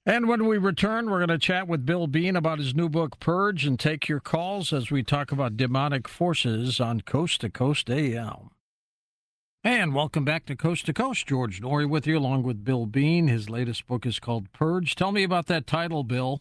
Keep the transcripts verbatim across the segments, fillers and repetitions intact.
And when we return, we're going to chat with Bill Bean about his new book, Purge, and take your calls as we talk about demonic forces on Coast to Coast A M. And welcome back to Coast to Coast. George Noory with you, along with Bill Bean. His latest book is called Purge. Tell me about that title, Bill.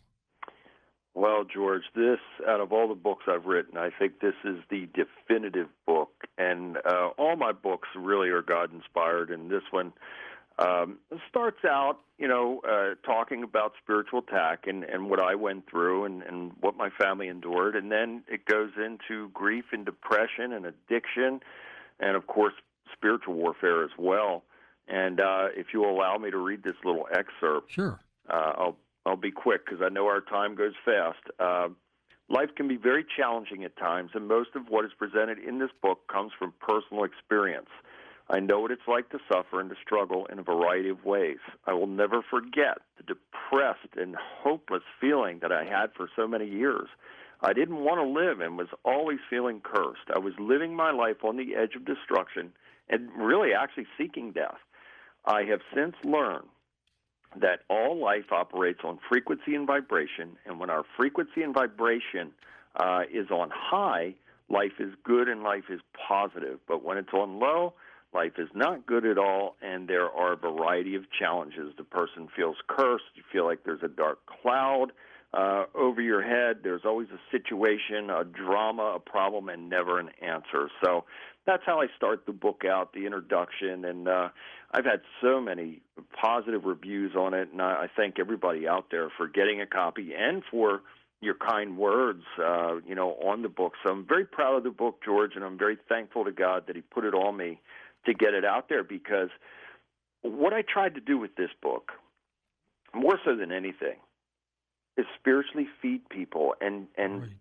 Well, George, this, out of all the books I've written, I think this is the definitive book. And uh, all my books really are God-inspired, and this one um, starts out, you know, uh, talking about spiritual attack and, and what I went through and, and what my family endured. And then it goes into grief and depression and addiction and, of course, spiritual warfare as well. And uh, if you'll allow me to read this little excerpt, Sure. uh, I'll I'll be quick because I know our time goes fast. Uh, life can be very challenging at times, and most of what is presented in this book comes from personal experience. I know what it's like to suffer and to struggle in a variety of ways. I will never forget the depressed and hopeless feeling that I had for so many years. I didn't want to live and was always feeling cursed. I was living my life on the edge of destruction and really actually seeking death. I have since learned that all life operates on frequency and vibration, and when our frequency and vibration uh, is on high, life is good and life is positive. But when it's on low, life is not good at all, and there are a variety of challenges. The person feels cursed. You feel like there's a dark cloud uh, over your head. There's always a situation, a drama, a problem, and never an answer. So that's how I start the book out, the introduction, and uh, I've had so many positive reviews on it, and I, I thank everybody out there for getting a copy and for your kind words, uh, you know, on the book. So I'm very proud of the book, George, and I'm very thankful to God that he put it on me to get it out there, because what I tried to do with this book, more so than anything, is spiritually feed people and, and Right.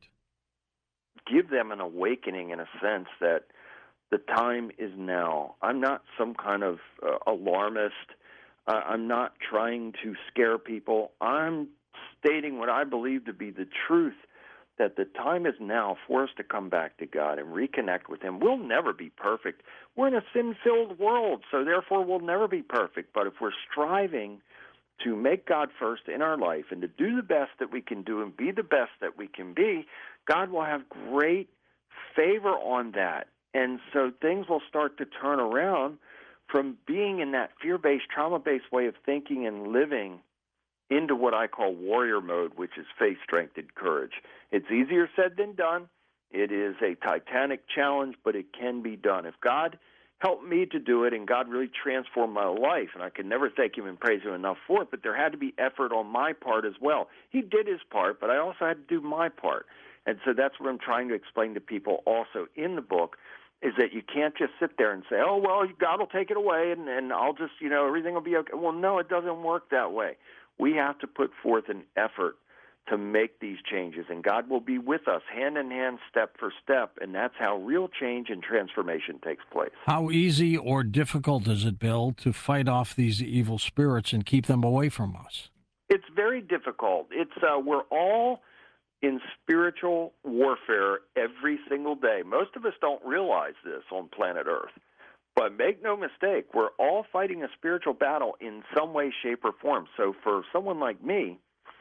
give them an awakening in a sense that the time is now. I'm not some kind of uh, alarmist. Uh, I'm not trying to scare people. I'm stating what I believe to be the truth, that the time is now for us to come back to God and reconnect with him. We'll never be perfect. We're in a sin-filled world, so therefore we'll never be perfect. But if we're striving to make God first in our life and to do the best that we can do and be the best that we can be, God will have great favor on that. And so things will start to turn around from being in that fear-based, trauma-based way of thinking and living into what I call warrior mode, which is faith, strength, and courage. It's easier said than done. It is a titanic challenge, but it can be done. If God helped me to do it and God really transformed my life, and I can never thank him and praise him enough for it, but there had to be effort on my part as well. He did his part, but I also had to do my part. And so that's what I'm trying to explain to people also in the book, is that you can't just sit there and say, oh, well, God will take it away and, and I'll just, you know, everything will be okay. Well, no, it doesn't work that way. We have to put forth an effort to make these changes, and God will be with us hand in hand, step for step, and that's how real change and transformation takes place. How easy or difficult is it, Bill, to fight off these evil spirits and keep them away from us? It's very difficult. It's uh, we're all in spiritual warfare every single day. Most of us don't realize this on planet Earth. But make no mistake, we're all fighting a spiritual battle in some way, shape, or form. So for someone like me,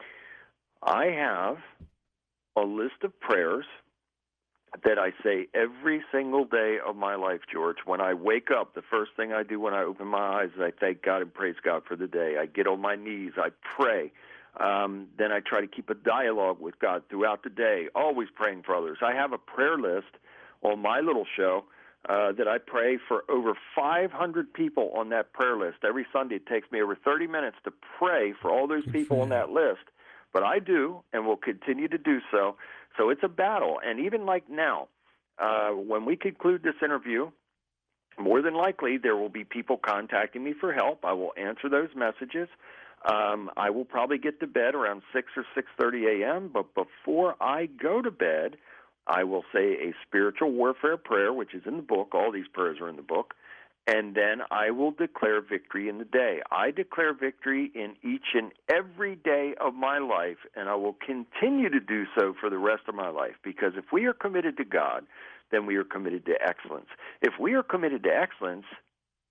I have a list of prayers that I say every single day of my life, George. When I wake up, the first thing I do when I open my eyes is I thank God and praise God for the day. I get on my knees, I pray. Um, then I try to keep a dialogue with God throughout the day, always praying for others. I have a prayer list on my little show uh, that I pray for over five hundred people on that prayer list. Every Sunday it takes me over thirty minutes to pray for all those Good people for on you. that list. But I do and will continue to do so. So it's a battle. And even like now, uh, when we conclude this interview, more than likely there will be people contacting me for help. I will answer those messages. Um, I will probably get to bed around six or six thirty a.m., but before I go to bed, I will say a spiritual warfare prayer, which is in the book. All these prayers are in the book. And then I will declare victory in the day. I declare victory in each and every day of my life, and I will continue to do so for the rest of my life, because if we are committed to God, then we are committed to excellence. If we are committed to excellence,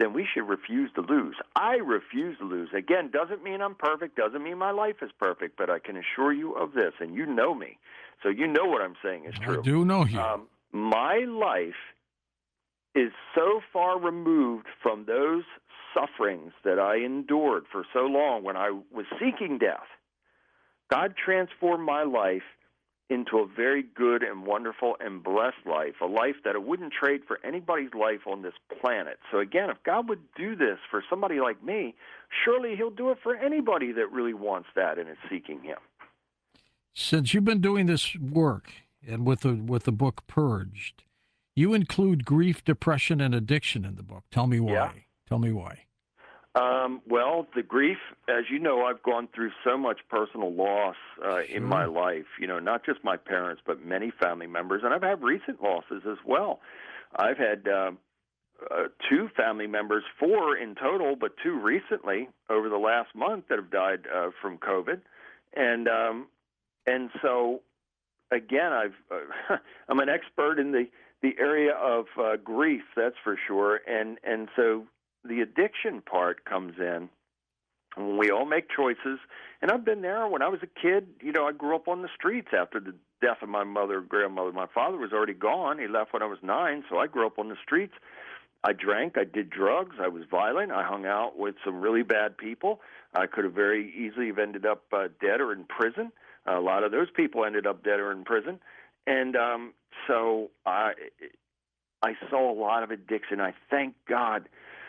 then we should refuse to lose. I refuse to lose. Again, doesn't mean I'm perfect, doesn't mean my life is perfect, but I can assure you of this, and you know me, so you know what I'm saying is true. I do know you. Um, my life is so far removed from those sufferings that I endured for so long when I was seeking death. God transformed my life into a very good and wonderful and blessed life, a life that I wouldn't trade for anybody's life on this planet. So again, if God would do this for somebody like me, surely he'll do it for anybody that really wants that and is seeking him. Since you've been doing this work and with the with the book Purged, you include grief, depression, and addiction in the book. Tell me why. Yeah. Tell me why. Um, well, the grief, as you know, I've gone through so much personal loss uh, Sure. in my life, you know, not just my parents, but many family members. And I've had recent losses as well. I've had uh, uh, two family members, four in total, but two recently over the last month that have died uh, from COVID. And, um, and so, again, I've, uh, I'm an expert in the, the area of uh, grief, that's for sure. And, and so, the addiction part comes in when we all make choices. And I've been there when I was a kid. You know, I grew up on the streets after the death of my mother and grandmother. My father was already gone. He left when I was nine, so I grew up on the streets. I drank. I did drugs. I was violent. I hung out with some really bad people. I could have very easily have ended up uh, dead or in prison. A lot of those people ended up dead or in prison. And um, so I, I saw a lot of addiction. I thank God.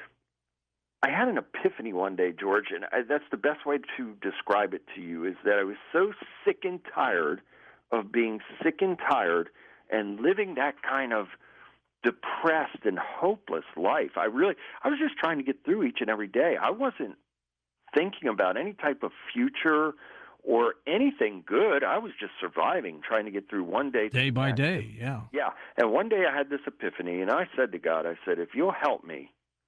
I had an epiphany one day, George, and I, that's the best way to describe it to you, is that I was so sick and tired of being sick and tired and living that kind of depressed and hopeless life. I really, I was just trying to get through each and every day. I wasn't thinking about any type of future or anything good. I was just surviving, trying to get through one day. Day by day, yeah. Yeah, and one day I had this epiphany, and I said to God, I said, if you'll help me,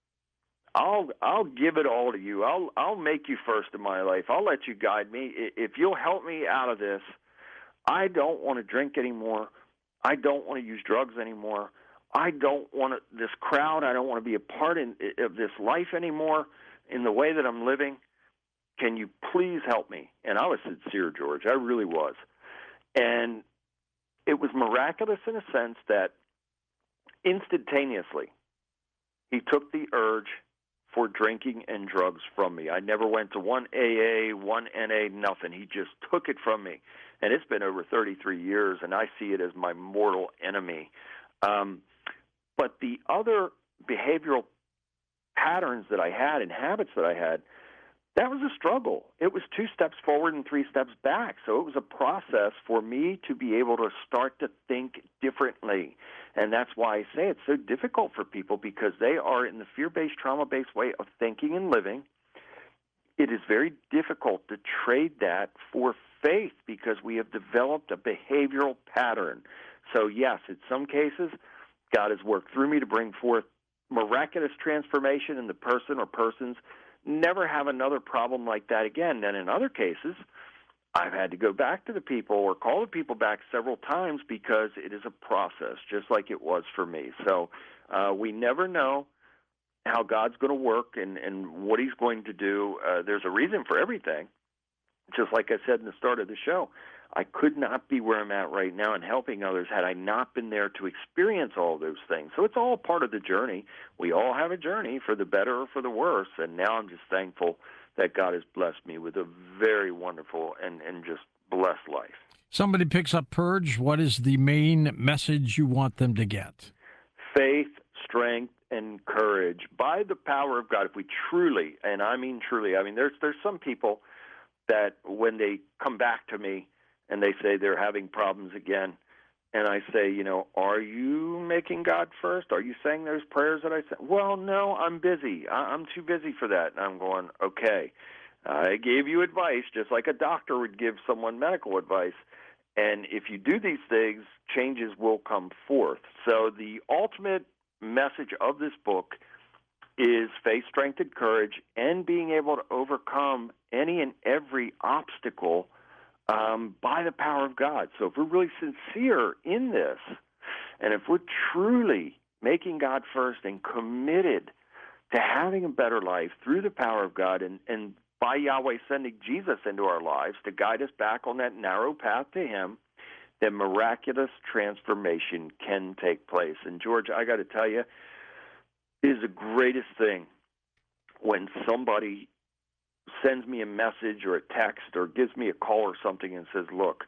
I'll I'll give it all to you. I'll I'll make you first in my life. I'll let you guide me. If you'll help me out of this, I don't want to drink anymore. I don't want to use drugs anymore. I don't want to, this crowd. I don't want to be a part in, of this life anymore in the way that I'm living. Can you please help me? And I was sincere, George. I really was. And it was miraculous in a sense that instantaneously he took the urge for drinking and drugs from me. I never went to one A A, one N A, nothing. He just took it from me. And it's been over thirty-three years, and I see it as my mortal enemy. Um, but the other behavioral patterns that I had and habits that I had, that was a struggle. It was two steps forward and three steps back. So it was a process for me to be able to start to think differently. And that's why I say it's so difficult for people, because they are in the fear-based, trauma-based way of thinking and living. It is very difficult to trade that for faith, because we have developed a behavioral pattern. So yes, in some cases, God has worked through me to bring forth miraculous transformation in the person or persons. Never have another problem like that again. And in other cases, I've had to go back to the people or call the people back several times, because it is a process, just like it was for me. So uh, we never know how God's going to work and, and what he's going to do. Uh, there's a reason for everything. Just like I said in the start of the show, I could not be where I'm at right now and helping others had I not been there to experience all those things. So it's all part of the journey. We all have a journey, for the better or for the worse, and now I'm just thankful that God has blessed me with a very wonderful and, and just blessed life. Somebody picks up Purge. What is the main message you want them to get? Faith, strength, and courage by the power of God. If we truly, and I mean truly, I mean there's there's some people that when they come back to me and they say they're having problems again, and I say, you know, are you making God first? Are you saying those prayers that I said? Well, no, I'm busy. I'm too busy for that. And I'm going, okay, I gave you advice just like a doctor would give someone medical advice. And if you do these things, changes will come forth. So the ultimate message of this book is faith, strength, and courage, and being able to overcome any and every obstacle um, by the power of God. So if we're really sincere in this, and if we're truly making God first and committed to having a better life through the power of God, and, and by Yahweh sending Jesus into our lives to guide us back on that narrow path to Him, then miraculous transformation can take place. And George, I got to tell you, it is the greatest thing when somebody sends me a message or a text or gives me a call or something and says, look,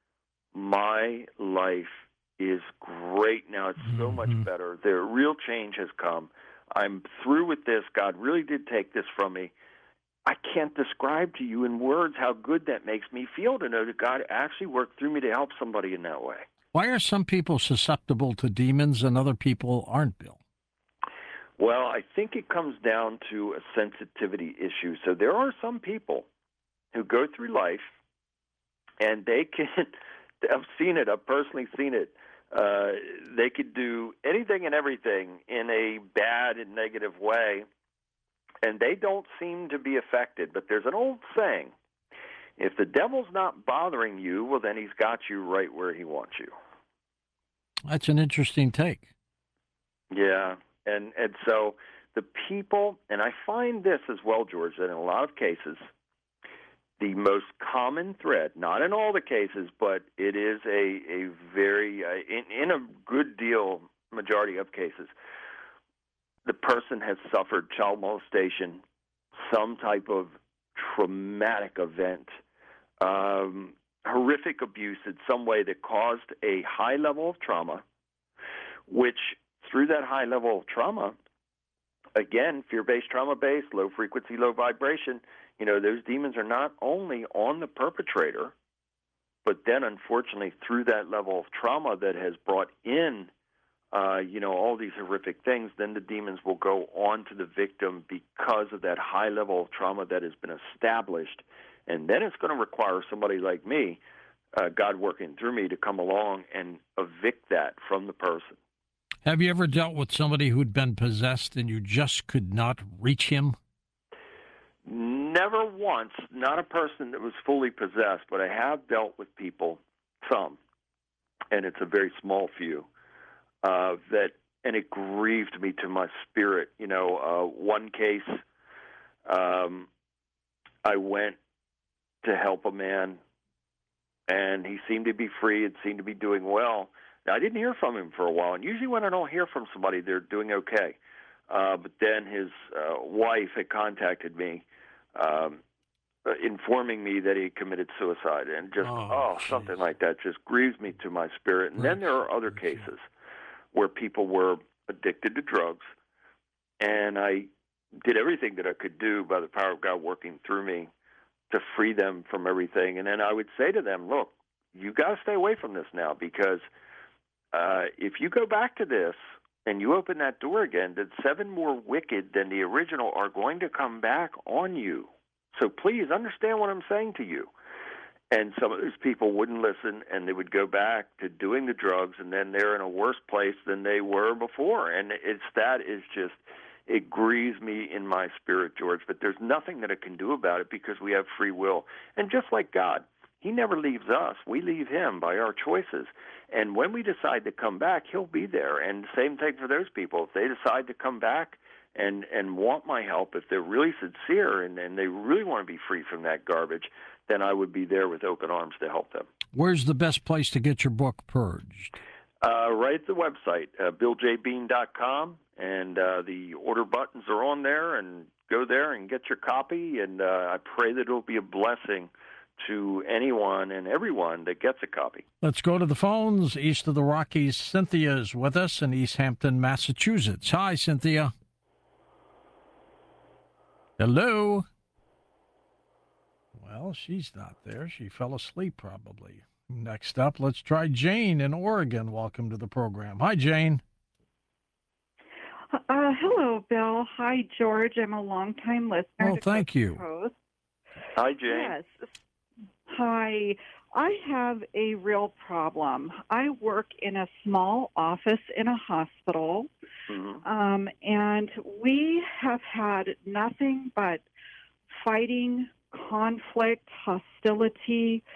my life is great now. It's so Mm-hmm. much better. The real change has come. I'm through with this. God really did take this from me. I can't describe to you in words how good that makes me feel to know that God actually worked through me to help somebody in that way. Why are some people susceptible to demons and other people aren't, Bill? Well, I think it comes down to a sensitivity issue. So there are some people who go through life and they can, I've seen it, I've personally seen it, uh, they could do anything and everything in a bad and negative way, and they don't seem to be affected. But there's an old saying, if the devil's not bothering you, well, then he's got you right where he wants you. That's an interesting take. Yeah, and, and so the people, and I find this as well, George, that in a lot of cases, the most common thread, not in all the cases, but it is a, a very, uh, in, in a good deal, majority of cases, the person has suffered child molestation, some type of traumatic event, um, horrific abuse in some way that caused a high level of trauma, which through that high level of trauma, again, fear-based, trauma-based, low frequency, low vibration, you know, those demons are not only on the perpetrator, but then unfortunately through that level of trauma that has brought in Uh, you know, all these horrific things, then the demons will go on to the victim because of that high level of trauma that has been established. And then it's going to require somebody like me, uh, God working through me, to come along and evict that from the person. Have you ever dealt with somebody who'd been possessed and you just could not reach him? Never once, not a person that was fully possessed, but I have dealt with people, some, and it's a very small few. Uh, that and it grieved me to my spirit. You know, uh, one case, um, I went to help a man, and he seemed to be free and seemed to be doing well. Now, I didn't hear from him for a while, and usually when I don't hear from somebody, they're doing okay. Uh, but then his uh, wife had contacted me, um, uh, informing me that he committed suicide, and just Oh, oh, something like that just grieves me to my spirit. And then there are other cases where people were addicted to drugs, and I did everything that I could do by the power of God working through me to free them from everything. And then I would say to them, look, you got to stay away from this now, because uh, if you go back to this and you open that door again, then seven more wicked than the original are going to come back on you. So please understand what I'm saying to you. And some of those people wouldn't listen, and they would go back to doing the drugs, and then they're in a worse place than they were before. And it's that is just, it grieves me in my spirit, George. But there's nothing that I can do about it because we have free will. And just like God, He never leaves us. We leave Him by our choices. And when we decide to come back, He'll be there. And same thing for those people. If they decide to come back and, and want my help, if they're really sincere and, and they really want to be free from that garbage, then I would be there with open arms to help them. Where's the best place to get your book purged? Uh, right at the website, uh, bill j bean dot com, and uh, the order buttons are on there, and go there and get your copy, and uh, I pray that it'll be a blessing to anyone and everyone that gets a copy. Let's go to the phones. East of the Rockies, Cynthia is with us in East Hampton, Massachusetts. Hi, Cynthia. Hello. Well, she's not there. She fell asleep probably. Next up, let's try Jane in Oregon. Welcome to the program. Hi, Jane. Uh, hello, Bill. Hi, George. I'm a longtime listener. Oh, to thank you. Coast. Hi, Jane. Yes. Hi. I have a real problem. I work in a small office in a hospital, Mm-hmm. um, and we have had nothing but fighting, conflict, hostility.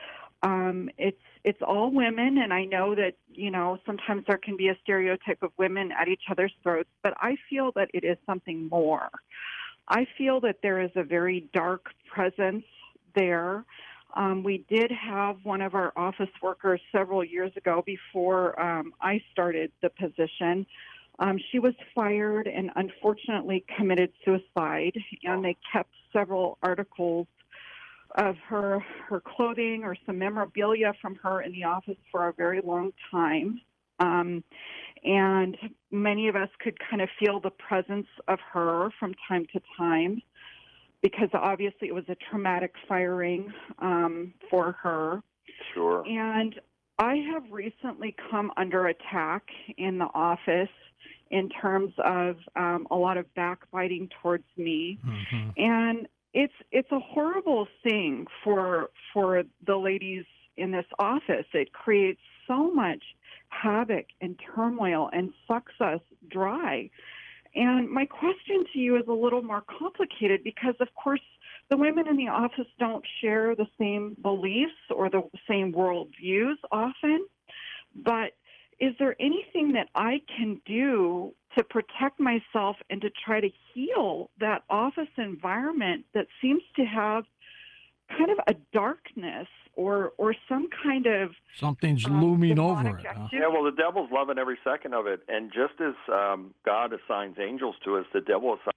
Um, it's it's all women, and I know that, you know, sometimes there can be a stereotype of women at each other's throats, but I feel that it is something more. I feel that there is a very dark presence there. Um, we did have one of our office workers several years ago before um, I started the position. Um, she was fired and unfortunately committed suicide, and they kept several articles of her her clothing or some memorabilia from her in the office for a very long time. Um, and many of us could kind of feel the presence of her from time to time because obviously it was a traumatic firing um, for her. Sure. And I have recently come under attack in the office in terms of um, a lot of backbiting towards me. Mm-hmm. And it's it's a horrible thing for for the ladies in this office. It creates so much havoc and turmoil and sucks us dry. And my question to you is a little more complicated because, of course, the women in the office don't share the same beliefs or the same worldviews often. But is there anything that I can do to protect myself and to try to heal that office environment that seems to have kind of a darkness or or some kind of something's um, looming over demonic it? Huh? activity? Yeah, well, the devil's loving every second of it. And just as um, God assigns angels to us, the devil assigns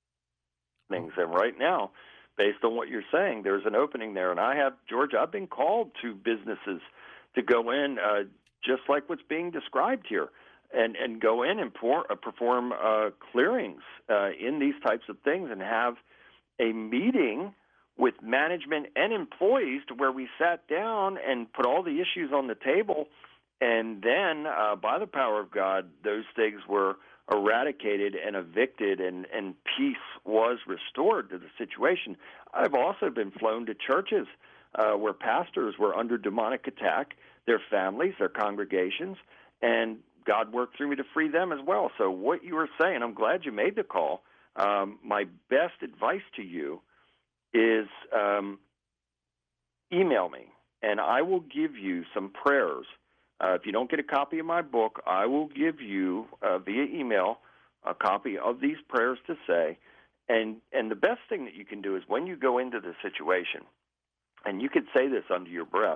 things. And right now, based on what you're saying, there's an opening there. And I have, George, I've been called to businesses to go in uh, just like what's being described here. And, and go in and pour, uh, perform uh, clearings uh, in these types of things and have a meeting with management and employees to where we sat down and put all the issues on the table. And then, uh, by the power of God, those things were eradicated and evicted, and, and peace was restored to the situation. I've also been flown to churches uh, where pastors were under demonic attack, their families, their congregations, and God worked through me to free them as well. So what you were saying, I'm glad you made the call. Um, my best advice to you is um, email me, and I will give you some prayers. Uh, if you don't get a copy of my book, I will give you uh, via email a copy of these prayers to say. And, and the best thing that you can do is when you go into the situation, and you could say this under your breath,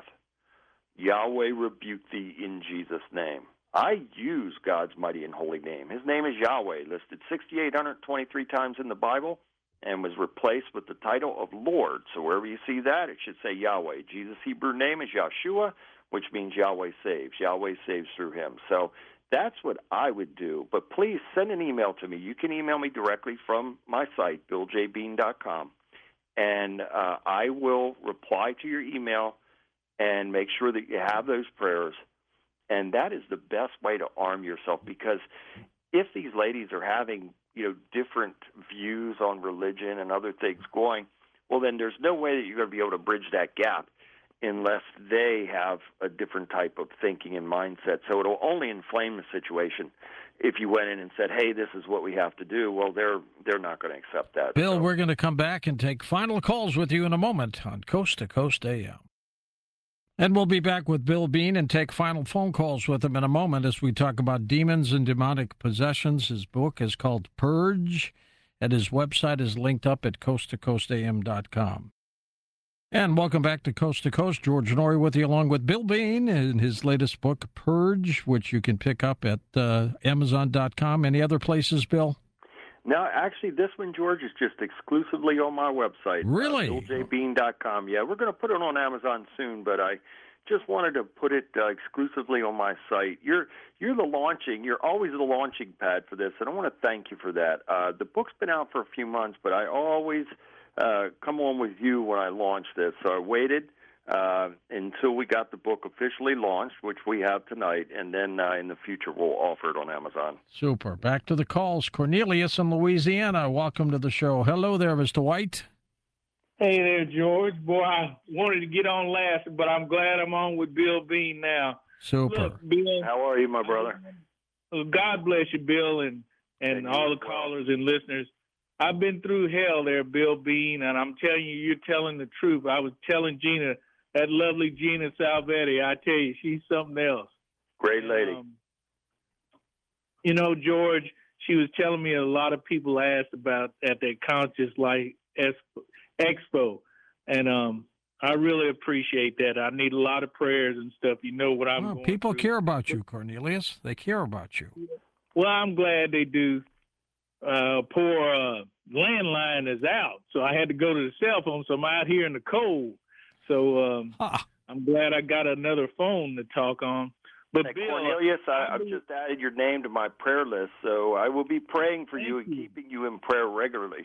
Yahweh rebuke thee in Jesus' name. I use God's mighty and holy name. His name is Yahweh, listed six thousand eight hundred twenty-three times in the Bible, and was replaced with the title of Lord. So wherever you see that, it should say Yahweh. Jesus' Hebrew name is Yahshua, which means Yahweh saves. Yahweh saves through him. So that's what I would do. But please send an email to me. You can email me directly from my site, bill j bean dot com, and uh, I will reply to your email and make sure that you have those prayers. And that is the best way to arm yourself, because if these ladies are having, you know, different views on religion and other things going, well, then there's no way that you're going to be able to bridge that gap unless they have a different type of thinking and mindset. So it'll only inflame the situation if you went in and said, hey, this is what we have to do. Well, they're they're not going to accept that. Bill, so. We're going to come back and take final calls with you in a moment on Coast to Coast A M. And we'll be back with Bill Bean and take final phone calls with him in a moment as we talk about demons and demonic possessions. His book is called Purge, and his website is linked up at coast to coast a m dot com. And welcome back to Coast to Coast. George Noory with you, along with Bill Bean, in his latest book, Purge, which you can pick up at uh, amazon dot com. Any other places, Bill? No, actually, this one, George, is just exclusively on my website. Really? Uh, bill j bean dot com. Yeah, we're going to put it on Amazon soon, but I just wanted to put it uh, exclusively on my site. You're you're the launching. You're always the launching pad for this, and I want to thank you for that. Uh, the book's been out for a few months, but I always uh, come on with you when I launch this. So I waited uh, until we got the book officially launched, which we have tonight, and then uh, in the future we'll offer it on Amazon. Super. Back to the calls. Cornelius in Louisiana, welcome to the show. Hello there, Mister White. Hey there, George. Boy, I wanted to get on last, but I'm glad I'm on with Bill Bean now. Super. Look, Bill. How are you, my brother? God bless you, Bill, and, and Thank all you. the callers and listeners. I've been through hell there, Bill Bean, and I'm telling you, you're telling the truth. I was telling Gina that lovely Gina Salvetti. I tell you, she's something else. Great lady. Um, you know, George, she was telling me a lot of people asked about at that Conscious Life Expo, and um, I really appreciate that. I need a lot of prayers and stuff. You know what I'm Well, going people through. care about you, Cornelius. They care about you. Well, I'm glad they do. Uh, poor uh, landline is out, so I had to go to the cell phone. So I'm out here in the cold. So um, Huh. I'm glad I got another phone to talk on. But Hey, Bill, Cornelius, I, I I've believe- just added your name to my prayer list, so I will be praying for Thank you and you. keeping you in prayer regularly.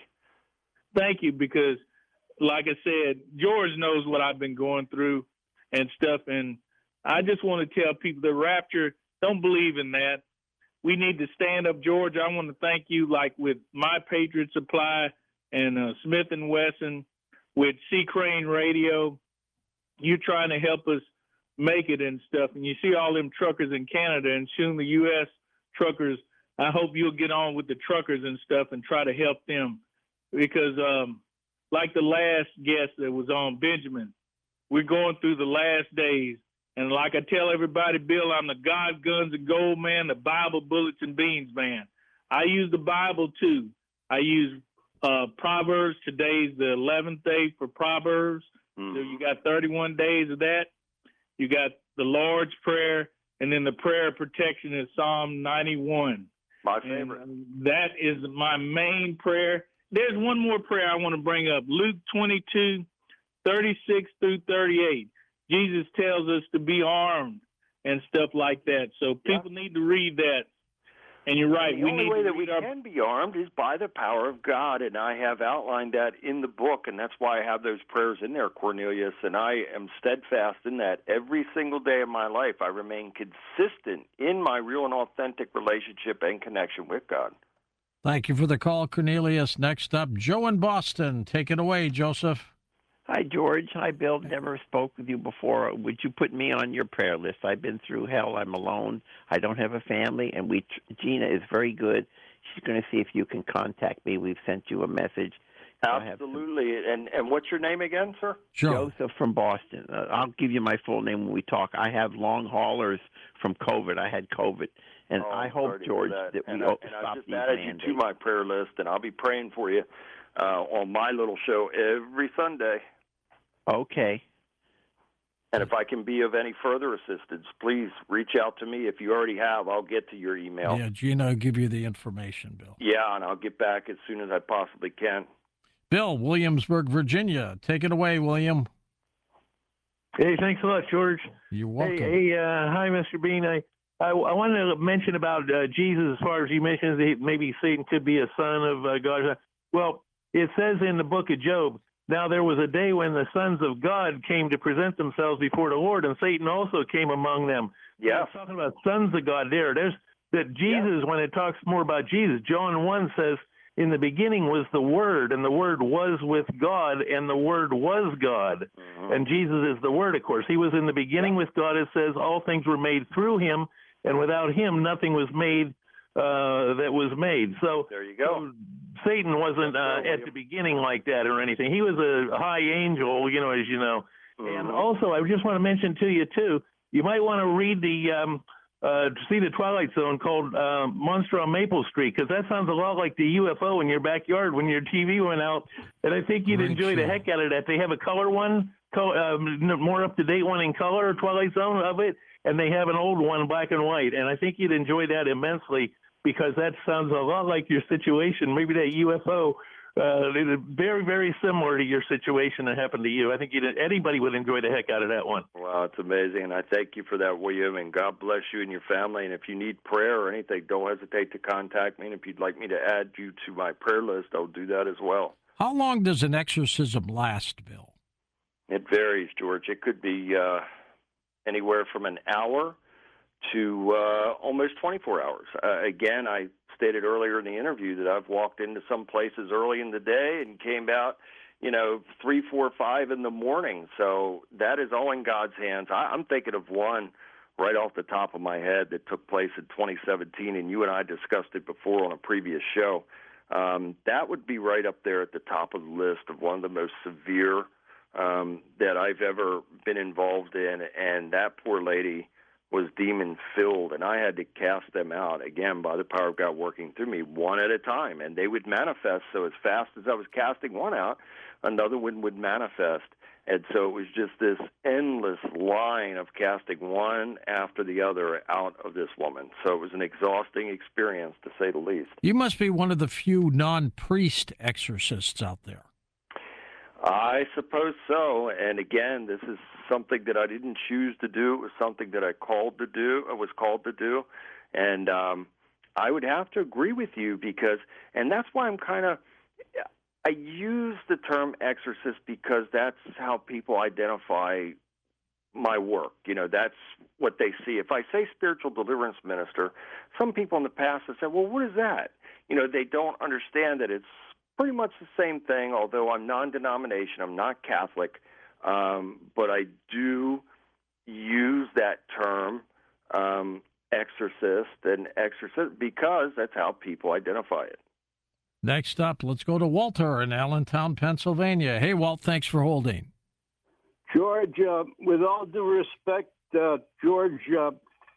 Thank you, because like I said, George knows what I've been going through and stuff, and I just want to tell people the rapture, don't believe in that. We need to stand up, George. I want to thank you, like with My Patriot Supply and uh, Smith and Wesson, with C. Crane Radio. You're trying to help us make it and stuff. And you see all them truckers in Canada and soon the U S truckers. I hope you'll get on with the truckers and stuff and try to help them, because um, like the last guest that was on, Benjamin, we're going through the last days. And like I tell everybody, Bill, I'm the God, Guns, and Gold man, the Bible, Bullets, and Beans man. I use the Bible too. I use uh, Proverbs. Today's the eleventh day for Proverbs. Mm. So you got thirty-one days of that. You got the Lord's Prayer, and then the prayer of protection is Psalm ninety-one. My And favorite. um, that is my main prayer. There's one more prayer I want to bring up. Luke twenty-two, thirty-six through thirty-eight. Jesus tells us to be armed and stuff like that. So people need to read that. And you're right. The we only need way to that we read our can be armed is by the power of God, and I have outlined that in the book, and that's why I have those prayers in there, Cornelius, and I am steadfast in that. Every single day of my life, I remain consistent in my real and authentic relationship and connection with God. Thank you for the call, Cornelius. Next up, Joe in Boston. Take it away, Joseph. Hi, George. Hi, Bill. Never spoke with you before. Would you put me on your prayer list? I've been through hell. I'm alone. I don't have a family, and we. Gina is very good. She's going to see if you can contact me. We've sent you a message. I have some- Absolutely. And and what's your name again, sir? Joe. Joseph from Boston. Uh, I'll give you my full name when we talk. I have long haulers from COVID. I had COVID, and Oh, I I'm hope, sorry to hear George, that, that we and, o- I, and stop I've just these added mandates. you to my prayer list, and I'll be praying for you uh, on my little show every Sunday. Okay. And if I can be of any further assistance, please reach out to me. If you already have, I'll get to your email. Yeah, Gina will give you the information, Bill. Yeah, and I'll get back as soon as I possibly can. Bill, Williamsburg, Virginia. Take it away, William. Hey, thanks a lot, George. You're welcome. Hey, hey uh, hi, Mister Bean. I, I, I wanted to mention about uh, Jesus as far as you mentioned that maybe Satan could be a son of uh, God. Well, it says in the book of Job, now there was a day when the sons of God came to present themselves before the Lord, and Satan also came among them. Yeah. It's talking about sons of God there. There's that Jesus, when it talks more about Jesus, John one says, in the beginning was the Word, and the Word was with God, and the Word was God. Mm-hmm. And Jesus is the Word, of course. He was in the beginning with God. It says all things were made through him, and without him nothing was made uh, that was made. So There you go. so Satan wasn't uh, at the beginning like that or anything. He was a high angel, you know, as you know. Mhm. And also, I just want to mention to you, too, you might want to read the um, uh, to see the Twilight Zone called uh, Monster on Maple Street, because that sounds a lot like the U F O in your backyard when your T V went out. And I think you'd Great enjoy show. the heck out of that. They have a color one, co- um, more up-to-date one in color, Twilight Zone of it, and they have an old one, black and white. And I think you'd enjoy that immensely, because that sounds a lot like your situation. Maybe that U F O, uh, it is very, very similar to your situation that happened to you. I think you'd, anybody would enjoy the heck out of that one. Wow, it's amazing, and I thank you for that, William, and God bless you and your family. And if you need prayer or anything, don't hesitate to contact me. And if you'd like me to add you to my prayer list, I'll do that as well. How long does an exorcism last, Bill? It varies, George. It could be uh, anywhere from an hour to uh, almost twenty-four hours. Uh, again, I stated earlier in the interview that I've walked into some places early in the day and came out, you know, three, four, five in the morning. So that is all in God's hands. I, I'm thinking of one right off the top of my head that took place in twenty seventeen, and you and I discussed it before on a previous show. Um, that would be right up there at the top of the list of one of the most severe um, that I've ever been involved in, and that poor lady was demon-filled, and I had to cast them out, again, by the power of God working through me, one at a time, and they would manifest. So as fast as I was casting one out, another one would manifest. And so it was just this endless line of casting one after the other out of this woman. So it was an exhausting experience, to say the least. You must be one of the few non-priest exorcists out there. I suppose so. And again, this is something that I didn't choose to do. It was something that I called to do. I was called to do. And um, I would have to agree with you because, and that's why I'm kind of, I use the term exorcist because that's how people identify my work. You know, that's what they see. If I say spiritual deliverance minister, some people in the past have said, well, what is that? You know, they don't understand that it's pretty much the same thing, although I'm non-denomination, I'm not Catholic, um, but I do use that term, um, exorcist and exorcist, because that's how people identify it. Next up, let's go to Walter in Allentown, Pennsylvania. Hey, Walt, thanks for holding. George, uh, with all due respect, uh, George, uh,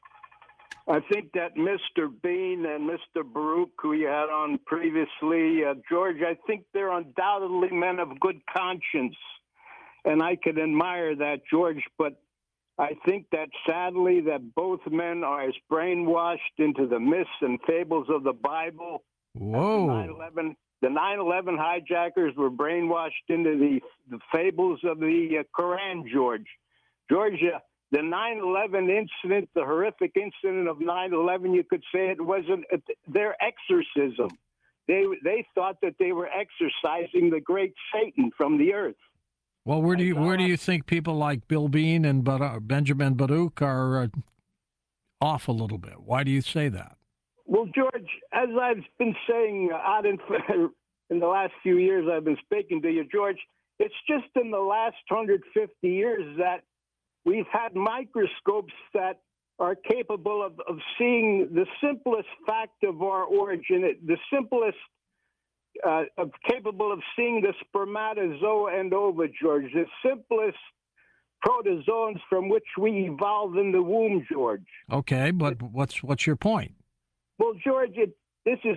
I think that Mister Bean and Mister Baruch, who you had on previously, uh, George, I think they're undoubtedly men of good conscience, and I can admire that, George, but I think that sadly that both men are as brainwashed into the myths and fables of the Bible. Whoa. The nine eleven, the nine eleven hijackers were brainwashed into the, the fables of the uh, Quran, George. George, uh, the nine eleven incident, the horrific incident of nine eleven, you could say it wasn't uh, their exorcism. They they thought that they were exorcising the great Satan from the earth. Well, where do you where do you think people like Bill Bean and Bar- Benjamin Baruch are uh, off a little bit? Why do you say that? Well, George, as I've been saying out in, in the last few years I've been speaking to you, George, it's just in the last one hundred fifty years that we've had microscopes that are capable of, of seeing the simplest fact of our origin, the simplest, uh, of capable of seeing the spermatozoa and ova, George, the simplest protozoans from which we evolved in the womb, George. Okay, but what's what's your point? Well, George, it, this is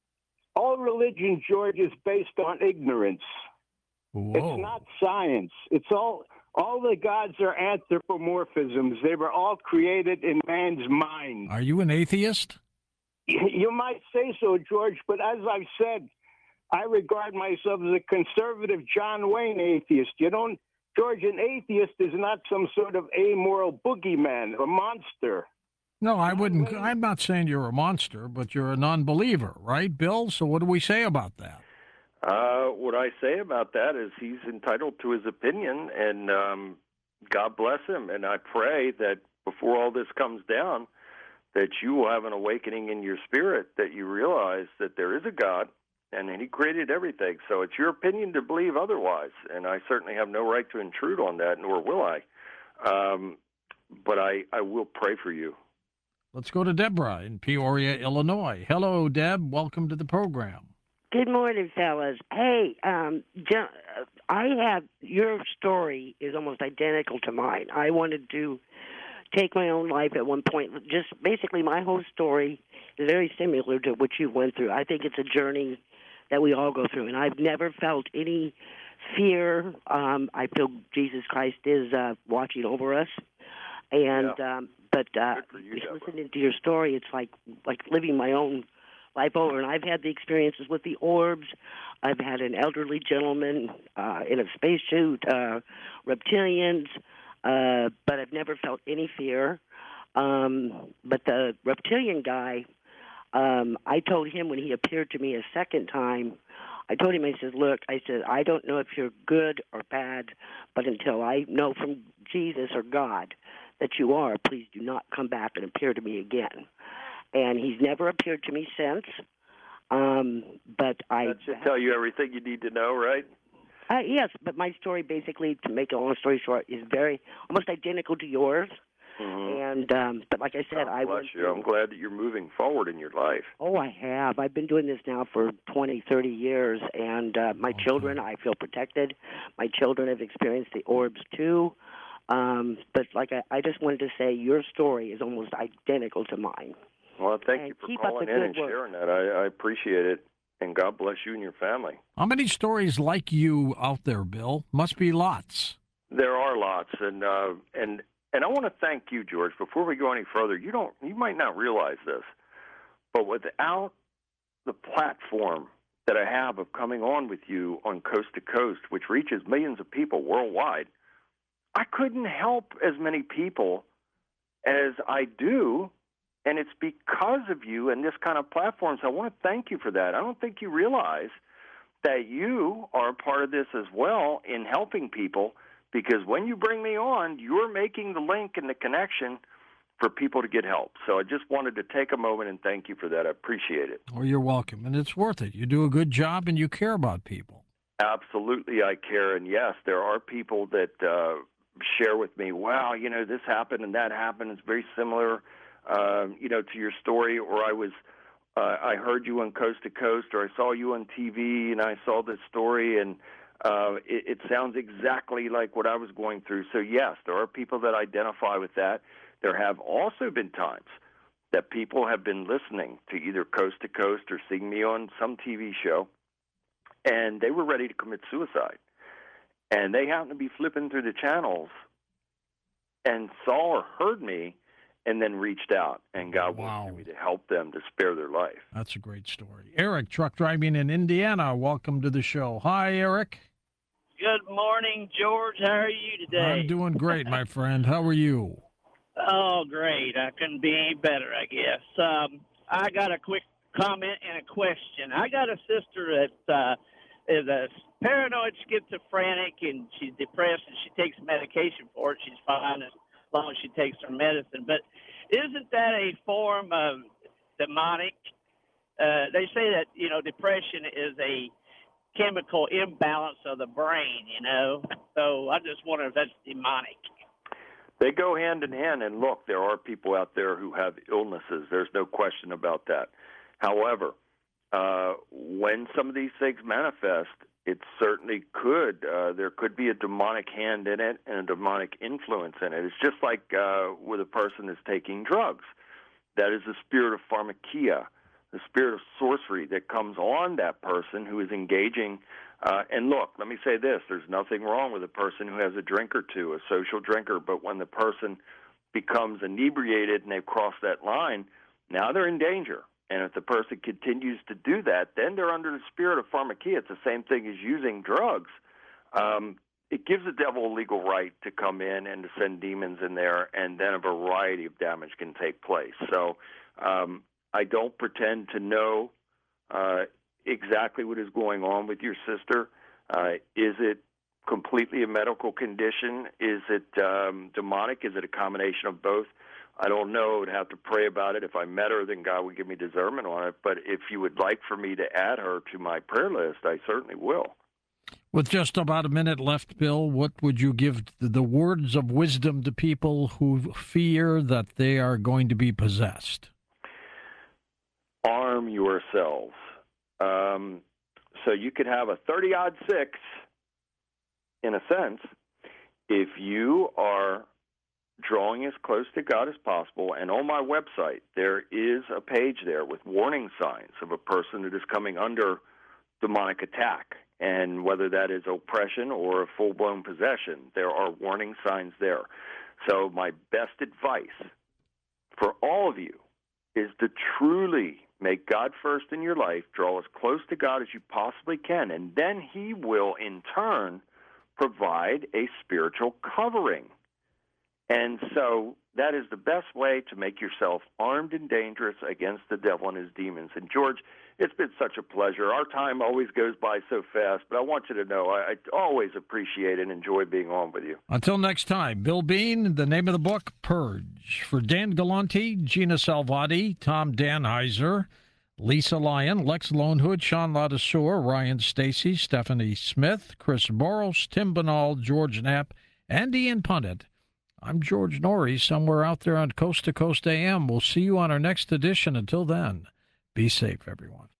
all religion, George, is based on ignorance. Whoa. It's not science. It's all all the gods are anthropomorphisms. They were all created in man's mind. Are you an atheist? You might say so, George, but as I've said, I regard myself as a conservative John Wayne atheist. You don't, George, an atheist is not some sort of amoral boogeyman, a monster. No, I wouldn't. I'm not saying you're a monster, but you're a non-believer, right, Bill? So what do we say about that? Uh, what I say about that is he's entitled to his opinion, and um, God bless him. And I pray that before all this comes down, that you will have an awakening in your spirit, that you realize that there is a God, and that he created everything. So it's your opinion to believe otherwise, and I certainly have no right to intrude on that, nor will I. Um, but I, I will pray for you. Let's go to Deborah in Peoria, Illinois. Hello, Deb. Welcome to the program. Good morning, fellas. Hey, um, John, I have your story is almost identical to mine. I wanted to take my own life at one point. Just basically, my whole story is very similar to what you went through. I think it's a journey that we all go through, and I've never felt any fear. Um, I feel Jesus Christ is uh, watching over us, and Yeah. um, but uh, you, just Deborah. listening to your story, it's like like living my own life over. And I've had the experiences with the orbs. I've had an elderly gentleman uh, in a spacesuit, uh, reptilians, uh, but I've never felt any fear. Um, but the reptilian guy, um, I told him when he appeared to me a second time, I told him, I said, look, I said, I don't know if you're good or bad, but until I know from Jesus or God that you are, please do not come back and appear to me again. And he's never appeared to me since. Um, but I That should tell you everything you need to know, right? Uh, yes, but my story basically, to make a long story short, is very almost identical to yours. Mm-hmm. And um, but like I said, God I bless went you. through, I'm glad that you're moving forward in your life. Oh, I have. I've been doing this now for twenty, thirty years, and uh, my Okay. children, I feel protected. My children have experienced the orbs too. Um, but like I, I just wanted to say, your story is almost identical to mine. Well, thank And you for keep up calling the in good and work. sharing that. I, I appreciate it, and God bless you and your family. How many stories like you out there, Bill? Must be lots. There are lots, and uh, and and I want to thank you, George. Before we go any further, you don't, you might not realize this, but without the platform that I have of coming on with you on Coast to Coast, which reaches millions of people worldwide, I couldn't help as many people as I do, and it's because of you and this kind of platforms. I want to thank you for that. I don't think you realize that you are a part of this as well in helping people, because when you bring me on, you're making the link and the connection for people to get help. So I just wanted to take a moment and thank you for that. I appreciate it. Oh, you're welcome. And it's worth it. You do a good job and you care about people. Absolutely, I care. And yes, there are people that uh, share with me, wow, you know, this happened and that happened. It's very similar, uh, you know, to your story. Or I was, uh, I heard you on Coast to Coast, or I saw you on T V and I saw this story, and uh, it, it sounds exactly like what I was going through. So yes, there are people that identify with that. There have also been times that people have been listening to either Coast to Coast or seeing me on some T V show, and they were ready to commit suicide. And they happened to be flipping through the channels and saw or heard me and then reached out, and God Wow. wanted me to help them to spare their life. That's a great story. Eric, truck driving in Indiana, welcome to the show. Hi, Eric. Good morning, George. How are you today? I'm doing great, my friend. How are you? Oh, great. I couldn't be any better, I guess. Um, I got a quick comment and a question. I got a sister that uh, is a paranoid schizophrenic, and she's depressed, and she takes medication for it. She's fine as long as she takes her medicine. But isn't that a form of demonic? Uh, they say that, you know, depression is a chemical imbalance of the brain, you know. So I just wonder if that's demonic. They go hand in hand, and look, there are people out there who have illnesses. There's no question about that. However, uh, when some of these things manifest, it certainly could. Uh, there could be a demonic hand in it and a demonic influence in it. It's just like uh, with a person that's taking drugs. That is the spirit of pharmakia, the spirit of sorcery that comes on that person who is engaging. Uh, and look, let me say this. There's nothing wrong with a person who has a drink or two, a social drinker, but when the person becomes inebriated and they've crossed that line, now they're in danger. And if the person continues to do that, then they're under the spirit of pharmakia. It's the same thing as using drugs. Um, it gives the devil a legal right to come in and to send demons in there, and then a variety of damage can take place. So um, I don't pretend to know uh, exactly what is going on with your sister. Uh, is it completely a medical condition? Is it um, demonic? Is it a combination of both? I don't know. I would have to pray about it. If I met her, then God would give me discernment on it. But if you would like for me to add her to my prayer list, I certainly will. With just about a minute left, Bill, what would you give the, the words of wisdom to people who fear that they are going to be possessed? Arm yourselves. Um, so you could have a thirty-odd six, in a sense, if you are drawing as close to God as possible. And on my website, there is a page there with warning signs of a person that is coming under demonic attack. And whether that is oppression or a full-blown possession, there are warning signs there. So my best advice for all of you is to truly make God first in your life, draw as close to God as you possibly can, and then He will, in turn, provide a spiritual covering. And so that is the best way to make yourself armed and dangerous against the devil and his demons. And, George, it's been such a pleasure. Our time always goes by so fast, but I want you to know I, I always appreciate and enjoy being on with you. Until next time, Bill Bean, the name of the book, Purge. For Dan Galante, Gina Salvati, Tom Danheiser, Lisa Lyon, Lex Lonehood, Sean Ladesseur, Ryan Stacy, Stephanie Smith, Chris Boros, Tim Banal, George Knapp, and Ian Punnett, I'm George Norrie, somewhere out there on Coast to Coast A M. We'll see you on our next edition. Until then, be safe, everyone.